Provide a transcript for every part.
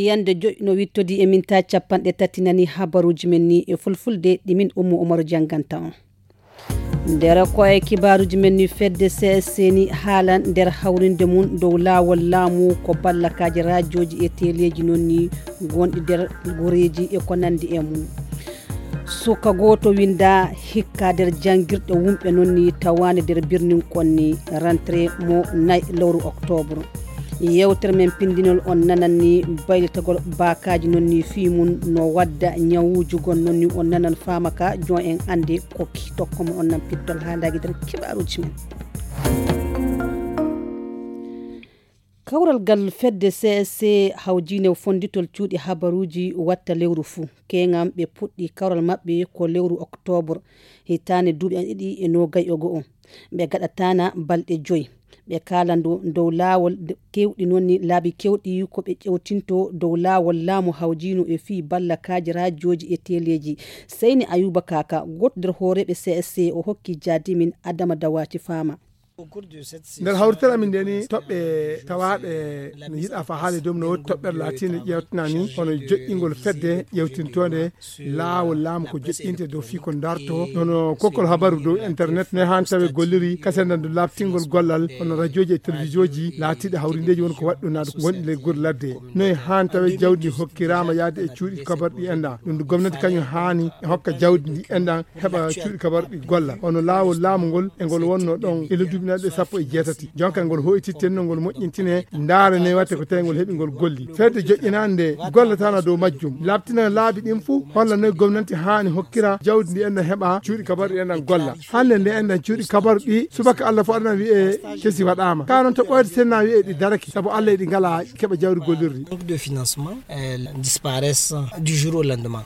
yande no wittodi e minta capanɗe tati nani habaruji men ni e fulfulde ɗimin Umaru janganta on nder ko e kibaruji men ni fedde CSC ni haalan nder hawrinde mum dow laawol laamu ko ballakaji radioji e teleji non ni gonɗi nder gureji e ko nandi e mum suka goto winda hikka nder jangirɗe wumɓe non ni tawani nder birnin konni rentrée mo 4 lewru octobre yewtere men pindinol on nananni baylitagol bakaji non ni fimum no wadda nyawujugon non ni on nanan famaka jon en ande ko tokkomo on nan pittol handagi nder kibaruji men kawral gal fedde CSC hawjine fonditol cuuɗi habaruji watta lewru fu kengam ɓe puɗɗi kawral maɓɓe ko lewru octobre hitane duuɓi an ɗiɗi e nogay e go'o ɓe gaɗatana balɗe 5 ɓe kalando dow laawol kewɗi noon ni laabi kewɗi ko ɓe ƴewtinto dow laawol laamu hawjino e fi ballakaji radioji e teleji Seyni Ayuba Kaka goto nder hooreɓe CSC o hokki jaadimin Adama Dawati Fama nder hawritere amin nde ni toɓɓe tawaɓe no yiɗa fa haali doom no wodi toɓɓere latinde ƴewtina ni hono joƴƴingol fedde ƴewtintode laawol laamu ko joƴƴinte dow fi ko darto hono kokkol habaru dow internet ne han tawe golliri kasendandu labtingol gollal hono radio ji e télévision ji laatiɗe hawrindeji woni ko waɗɗunade ko wonɗi ley guure ladde noyi han tawe jawdi hokkirama yaade e cuuɗi kabaruɗi enɗa ɗum ndu gomnati kañum haani hokka jawdi ndi enɗan heɓa cuuɗi kabaruɗi golla hono laawol laamu ngol e ngol wonno ɗon ɗe 17 jonka ngol hoytittenno ngol moƴƴintine ndaare ne watte ko tawi ngol heɓi ngol golli fedde joƴƴinande gollatano dow majjum labtina laabi ɗin fuu holla noyi gomnati haani hokkira jawdi ndi enɗan heɓa cuuɗi kabaru ɗi enɗan golla hande nde enɗan cuuɗi kabaru ɗi subaka Allah fo aɗana wiye kesi waɗama ka noon to ɓoyde senna wiye ɗi daraki saabu Allah ɗi ngala keɓa jawdi gollirdi de financement disparaissent du jour au lendemain.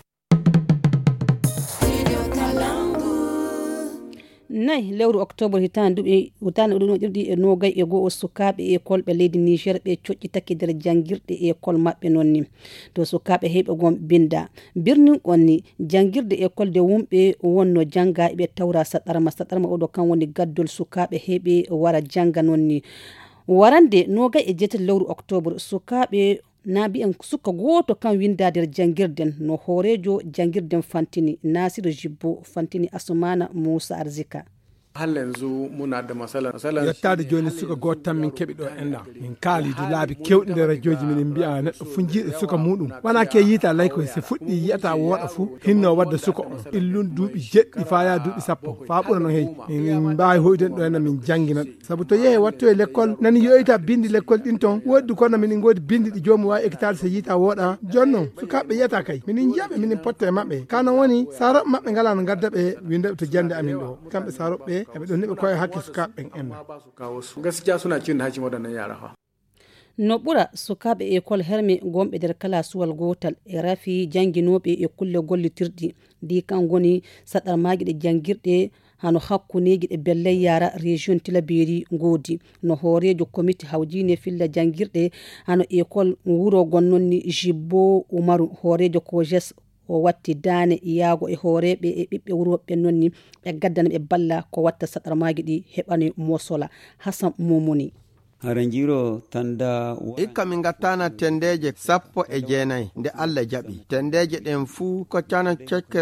nayi lewru octobre hitande ɗum ɗiɗi e nogay e go'o sukaɓe e kolɓe leydi Niger ɓe coƴƴitake nder jangirɗe e kol maɓɓe noon ni to sukaɓe heɓe gon binda birnin on ni jangirde e kolde wumɓe wonno janga ɓe tawra saɗarma oɗo kan woni gaddol sukaɓe heɓe wara janga noon ni warande nogay e jeetal lewru octobre sukaɓe naabi en suka goto kan windade jangirden no hoorejo jangirden fantini Nasiru Jibbo fantini Asumana Musa Arzika halle yanzu muna da masala yettade joni suka goto tan min keɓi ɗo enɗa min kaali do laabi kewɗi nder radioji min mbiya neɗɗo funjiɗo suka muɗum wona ke yiita lay koye so fuɗɗi yiyata woɗa fuu hinno wadde suka on illun duuɓi jeɗɗi fa ya duuɓi 10 fa ɓuura noon heeyi min mbawi hoyden ɗo enna min jangguina ɗum saabu to yeehe watto e l'école nani yoyita bindi l'école ɗin ton woddi kono minin godi bindi ɗi jomum wawi ekkitade so yiita woɗa jonnon sukaɓe yiyata kay minin jiyaɓe minin potta e mabɓe kano woni saroɓe mabɓe ngala no gadda ɓe windeɓe to jande amin ɗo kamɓe saroɓe eɓe ɗon neɓe koye hakke sukaɓe en gaskiya suna cin hacin waɗannan yara fa no ɓura sukaɓe école herme gomɓe nder kala suwal gotal e rafi jangguinoɓe e kulle gollitirɗi di kan goni saɗarmaji ɗe jangguirɗe hano hakkuneji ɗe bellay yara région Tilaberi godi no hoorejo comité hawjine filla jangguirɗe hano école wuro gonnonni Jibbo Umaru hoorejo Kojes o watti daane yaago e hooreɓe e ɓiɓɓe wuroɓe noon ni ɓe gaddana ɓe balla ko watta saɗarmaji ɗi heɓani mosola Hassan Momoni haranjiro tanda ikka min gattana tendeje 19 nde Allah jaɓi tendeje ɗen fuu ko cana cekke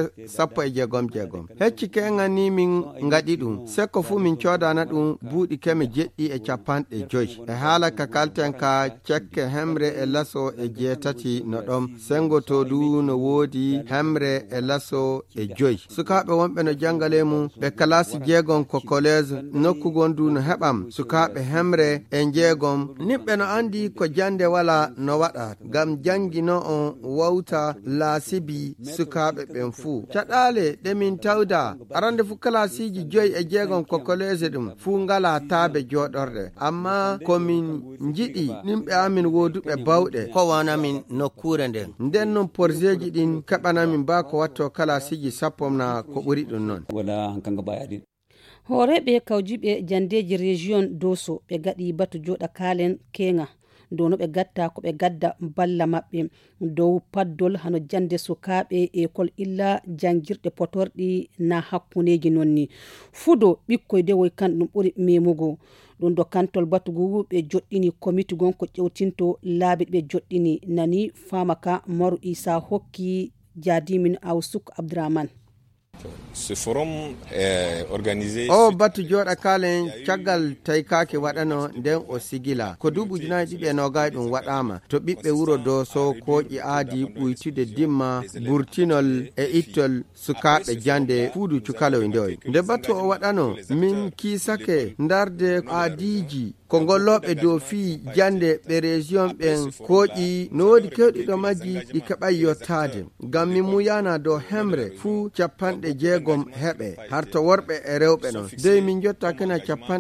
16 hecci kenga ni min ngaɗi ɗum sekko fuu min codana ɗum buuɗi keme jeɗɗi e capanɗe 5 e haala ka kalten ka cekke hemre e laso e 7 no ɗom sengo to du no woodi hemre e laso e 5 sukaɓe wonɓe no jangale mum ɓe kalasi 6 ko collège nokkugon du no heɓam sukaɓe hemre e jeegom niɓɓe no andi ko jande wala no waɗa gam jangino on wawta laasibi sukaɓe ɓen fuu caɗale ɗe min tawda arande fu kalasiji 5 e 6 ko collège ɗum fuu ngala taabe joɗorde amma komin jiɗi nimɓe amin woduɓe bawɗe ko wanamin nokkure nden nden noon porjeji ɗin keɓanamin ba ko watto kalasiji 10 na ko ɓuri ɗum noon wala hankanga bayaɗin hooreɓe kawjiɓe jandeji région Doso ɓe gaɗi batu joɗa kalen kenga dow no ɓe gatta ko ɓe gadda balla maɓɓe dow paddol hano jande sukaɓe école illa jangirɗe potorɗi na hakkuneji nonni fudo ɓikkoy dewoy kan ɗum ɓuri memugo ɗum do kantol batugu ɓe joɗɗini comité gon ko ƴewtinto laabi ɓe joɗɗini nani famaka Maru Isa hokki Jadimin Awsuk Abdurrahman. Ce forum est organisé o batu joɗa kalen caggal taykake waɗano nden o sigila ko duuɓi ujunaji ɗiɗi e nogayi ɗum waɗama to ɓiɓɓe wuro Doso koƴi aadi ɓuytude dimma burtinol e ittol sukaɓe jande fuudu cukaloy ndoy nde batu o waɗano min kisake darde aadiji ko golloɓe dow fi jande ɓe région ɓen koƴi no wodi kewɗiɗo majji ɗi keɓay yottade ngam min muyana dow hemre fuu 60 heɓe har to worɓe e rewɓe non dey min jotta kena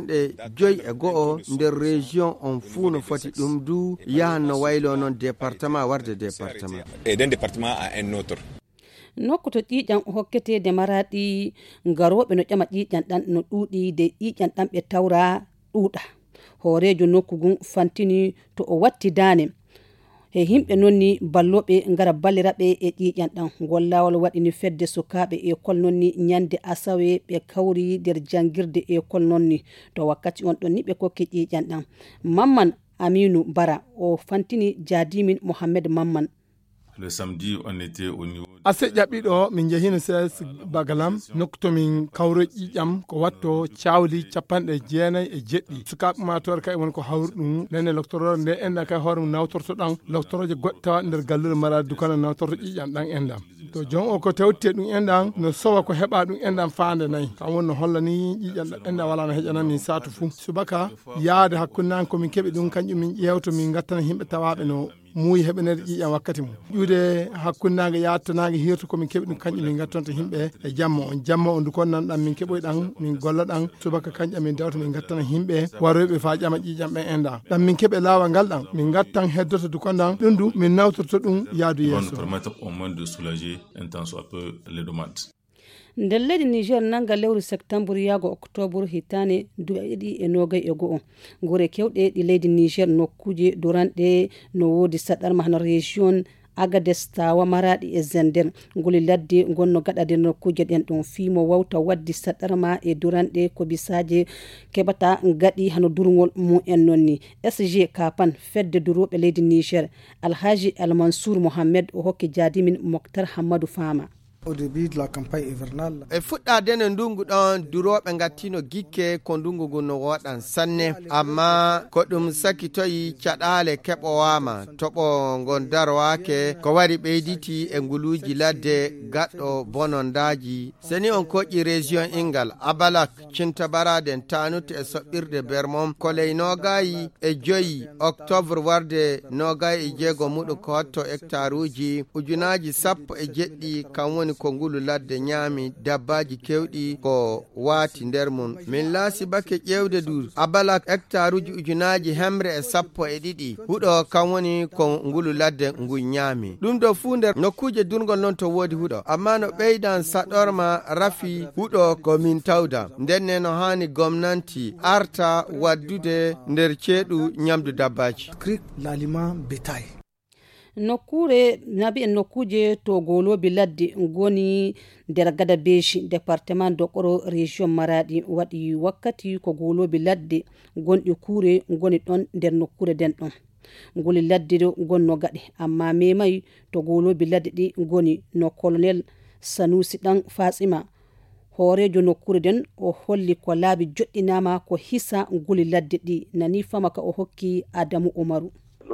51 nder région on fuu no foti ɗum du yahan no waylo noon département warde département et d'un département à un autre. Nokku to ƴiƴan hokketede Maraɗi garoɓe no ƴama ƴiƴan ɗan no ɗuuɗi de ƴiƴan ɗan ɓe tawra ɗuuɗa hoorejo nokku gun fantini to o watti dane e himɓe nonni balloɓe ngara balliraɓe e ƴiƴan ɗan gollawol waɗini fedde sukaɓe école nonni ñande asawe ɓe kawri nder jangirde école nonni to wakkati on ɗon ni ɓe kokki ƴiƴan ɗan Mamman Aminu Bara o fantini Jadimin Mohammed Mamman. Le samedi, on était au niveau... ase ƴaɓɓiɗo min jehino ses Bagalam nokku to min kawro ƴiƴam ko watto cawli 97 sukaɓe mator kay won ko hawrɗum nene loctorore nde enda kay hoore mum nawtorto ɗan loctoroje goɗɗe tawa nder galluɗo Maradi dukana nawtorto ƴiƴam ɗan endam to jon o ko tewte ɗum endan no sowa ko heɓa ɗum endan fande nayyi kam woni no hollani ƴiƴam ɗan enda wala no heƴanani satu fuu subaka yaade hakkunnan komin keeɓi ɗum kanƴum min ƴewto min gattana himɓe tawaɓe no muuyi heɓenede ƴiƴam wakkati mum ƴuude hakkunnage yattanage hirtu komin keeɓi ɗum kañƴum min gattonta himɓe e jamma on du kon nanɗan min keɓoy ɗan min golla ɗan subaka kañƴam min dewta min gattana himɓe waroyɓe fa ƴama ƴiƴam ɓe enda ɗan min keeɓe lawol ngal ɗan min gattan heddoto du kon ɗan ɗum du min nawtorto ɗum yaadu yeeso nder leydi Niger nanga lewru septembre yago octobre hitane duɓe ɗiɗi e nogay e go'o gure kewɗe ɗi leydi Niger nokkuje duranɗe no wodi saɗarma hano région Agades Tawa Maradi e Zender ngoli ladde gonno gaɗade nokkuje ɗen ɗon fimo wawta waddi saɗarma e duranɗe ko bisaje keɓata gaɗi hano durgol mumen nonni SG Kapan fedde duroɓe leydi Niger Alhaji Almansour Mohammed o hokki Jadimin Mokhtar Hamadou Fama. Au début de la campagne hivernale. E fuɗɗade no ndungu ɗon duroɓe gattino gikke ko ndungu ngu no woɗan sanne amma ko ɗum sakitoyi caɗale keɓowama toɓo ngon darowake ko wari ɓeyditi e nguluji ladde gaɗɗo bonondaji seni on koƴƴi région ingal Abalak Cintabaraden tanute e soɓɓirde Bermom koley nogayi e 5 octobre warde nogayi e 6 muɗum ko hotto hectare uji ujunaji 17 kam woni ko ngulu ladde ñaami dabbaji kewɗi ko waati nder mum min laasi bakke ƴewde du Abalak hectare uji ujunaji 12 huɗo kam woni ko ngulu ladde ngu ñaami ɗum ɗo fu nder nokkuje durgol noon to woodi huɗo amma no ɓeydan saɗorma rafi huɗo ko min tawda ndenne no hani gomnanti arta waddude nder ceeɗu ñamdu dabbaji l'aliment bétail. Nokkure nabi en nokkuje to golobi ladde goni nder gada beshi département Dokoro région Maradi waɗi wakkati ko golobi ladde gonɗi kure goni ɗon nder nokkure den ɗon ngoli ladde ɗo gonno gaɗe amma memay to golobi ladde ɗi goni no colonel Sanusi ɗan Fatsima hoorejo nokkure den o holli ko laabi joɗɗinama ko hisa ngoli ladde ɗi nani fama ka o hokki Adamu Umaru.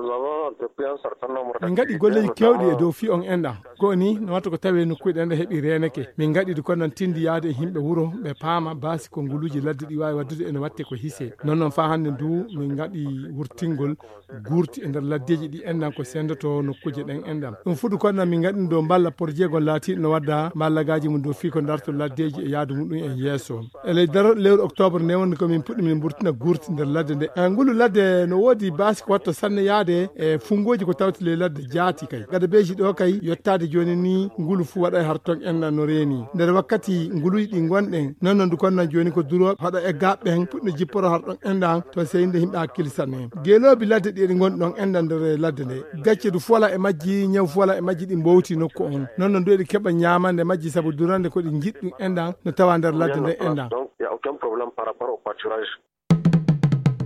min gaɗi golleji kewɗi e dow fi on enɗam goni no watta ko tawi nokkuɗe ɗen ɗe heeɓi reneke min gaɗi ko non tindi yaade e himɓe wuuro ɓe paama basi ko nguluji ladde ɗi wawi waddude ene watte ko hisse non noon fa hande du min gaɗi wurtingol gurti e nder laddeji ɗi enɗam ko sendoto nokkuje ɗen enɗam ɗum fuɗu konnon min gaɗi dow balla porjegol laatiɗo no wadda ballagaji mum dow fi ko darto laddeji e yaadu muɗum e yeeso ele daro lewru octobre ne wonde komin puɗɗi min burtina gurti nder ladde nde ngulu ladde no woodi basi ko watta sanne yaade e fungoji ko tawti le ladde jaati kay gada beji ɗo kay yottade joni ni ngulu fu waɗa har ton enɗam no reeni nder wakkati nguluji ɗi gonɗen non noon du konnon joni ko duro haɗa e gaɓɓen puɗɗo jipporo har ɗon enɗam to seyinde himɓe hakkille sanne geeloɓe ladde ɗi ɗi gonɗi ɗon enɗam nder ladde nde gacce du fola e majji ñaw fola e majji ɗi mbowti nokku on non noon du eɗi keeɓa ñamande majji saabu durande ko ɗi jiɗɗum enɗam no tawa nder ladde nde enɗam.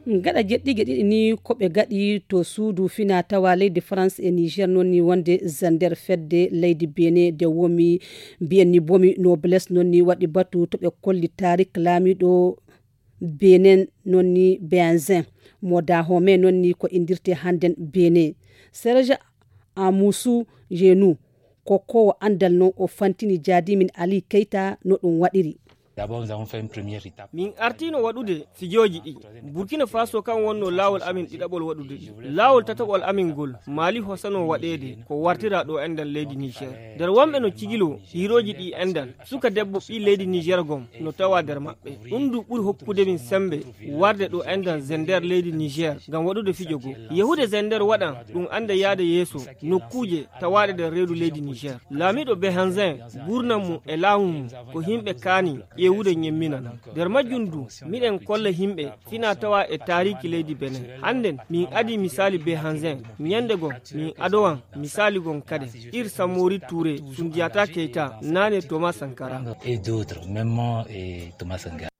gaɗa jeɗɗigue ɗiɗi ni koɓe gaɗi to suudu fina tawa leydi France e Niger noon ni wonde zander fedde leydi Benin de womi mbiyen ni bomi noblesse noon ni waɗi batu to ɓe kolli tarik laamiɗo Benin noon ni Benzin moda home noon ni ko indirte handen Benin Serge Amusu Jenou kokowo andal noon o fantini Jadimin Ali Keita no ɗum waɗiri. min artino waɗude fijoji ɗi Burkina Faso kan wonno lawol amin ɗiɗaɓol waɗude ɗi lawol tataɓol amin ngol Mali hosano waɗede ko wartira ɗo endal leydi Niger nder wonɓe no cigilo hiroji ɗi endal suka debbo ɓi leydi Niger gom no tawa nder maɓɓe ɗum du ɓuri hokkude min sembe warde ɗo endal zender leydi Niger ngam waɗude fijo go yehude zender waɗan ɗum anda yaade yeeso nokkuje tawaɗe nder reedu leydi Niger laamiɗo Benzin gurnam mu e laamu mum ko himɓe kaani ƴewude nyemminana nder majjundu miɗen kolla himɓe fina tawa e tariki leydi Benin hannden min adi misali Benzin nyande gon min adowan misali gon kade Ir Samori Touré Sundiata Keita nane Thomas Sankara et d'autres même Thomas Sankara.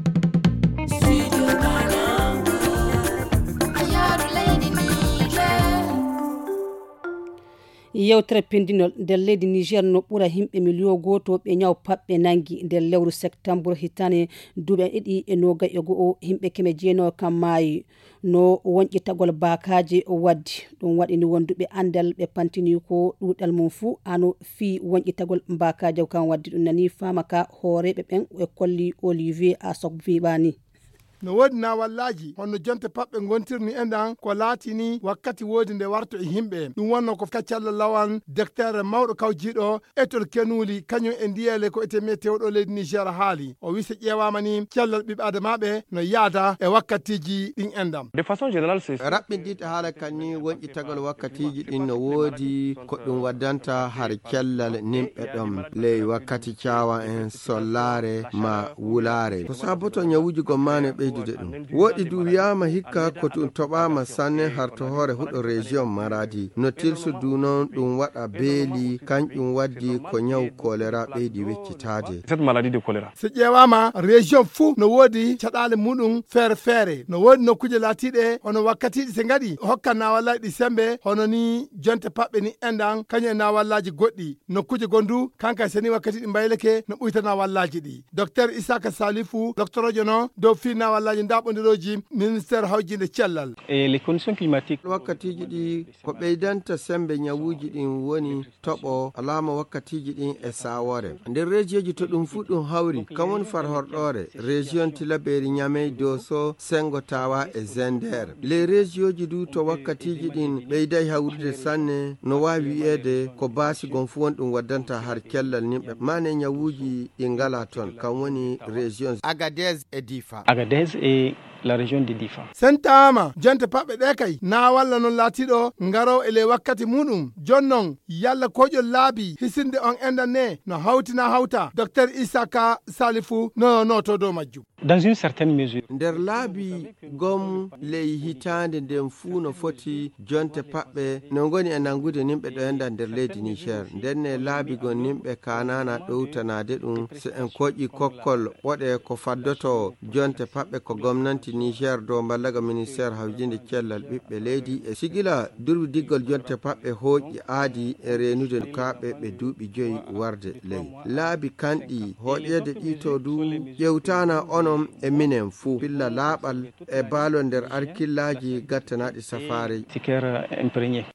yewtere pendinol nder leydi Niger no ɓura himɓe million goto ɓe ñaw paɓɓe nangi nder lewru septembre hitane duuɓi ɗiɗi e noga e go'o himɓe keme jeeno kam maayi no wonƴitagol bakaje waddi ɗum waɗini wonduɓe andal ɓe pantini ko ɗuɗal mum fuu ano fi wonƴitagol bakaje kan waddi ɗum nani famaka hooreɓe ɓen e kolli Olivier Asok wiɓani no woodi nawallaji honno jonte paɓɓe gontirni enɗan ko laatini wakkati woodi nde warto e himɓe ɗum wonno ko kaccallo lawan docteur mawɗo kawjiɗo étole kenuli kañum e ndiyele ko ete météo ɗo leydi Niger haali o wi so ƴewama ni cellal ɓiɓɓe adamaɓe no yaada e wakkatiji ɗin enɗam de façon générale c'est raɓɓinɗiɗo haala kanni wonƴitagol wakkatiji ɗin no woodi ko ɗum waddanta har cellal nimɓe ɗon ley wakkati cawa en sollare ma wulare ko saboto ñawuji gommane ɓe woɗi du wiyama hikka ko ɗum toɓama sanne harto hoore huɗo région Maradi no tilsu du noon ɗum waɗa beeli kanƴum waddi ko ñaw choléra ɓeydi weccitade cette maladie de choléra so ƴewama région fou no woodi caɗale muɗum feere feere no woodi nokkuje laatiɗe hono wakkatiɗi se gaɗi hokka nawallaji ɗi sembe hono ni jonte paɓɓe ni enɗan kañum e nawallaji goɗɗi nokkuje gondu kanka seni wakkati ɗi mbayleke no ɓuyta nawallaji ɗi docteur Isaka Salifou docteur ojo no dow fi nawallaji ndaɓodiroji ministére hawjinde cellal et les conditions climatiques wakkatiji ɗi ko ɓeydanta sembe ñawuji ɗin woni toɓo alama wakkatiji ɗin e sawore nder région to ɗum fu ɗum hawri kam woni far horɗore région Tilaberi Niamey Dosso Sengo Tawa e Zender les région ji du to wakkatiji ɗin ɓeyday hawrude sanne no wawi wi'ede ko baasi gon fu won ɗum waddanta har cellal nimɓe mane ñawuji ɗi ngala ton kam woni région Agadez e Difa et la région de Difa. Sentama jonte paɓɓe ɗe kay na walla non laatiɗo ngaro ele wakkati muɗum jonnon yalla koƴol laabi hisinde on endan ne no hawtina hawta docteur Isaka Salifou no to dow majjum dans une certaine mesure nder laabi gom ley hitande nden fuu no foti jonte paɓɓe no goni e nangude nimɓe ɗo enda nder leydi Niger ndenne laabi gon nimɓe kanana ɗowtanade ɗum so en koƴi kokkol ɓoɗe ko faddoto jonte paɓɓe ko gomnanti Niger do ballaga ministére hawjinde cellal ɓiɓɓe leydi e sigila durbi diggol jonte paɓɓe hooƴi aadi e renude kaɓe ɓe duuɓi joyi warde ley laabi kanɗi hooƴede ɗito du ƴewtana onon e minen fuu billa laaɓal e baalo nder arkillaji gattanaɗi safare tickere imprégné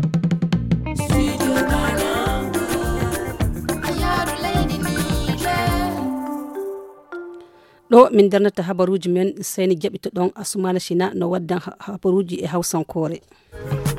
ɗo min darnata habaruji men seni jaɓito ɗon Asumana Shina no waddan habaruji e Hausankore.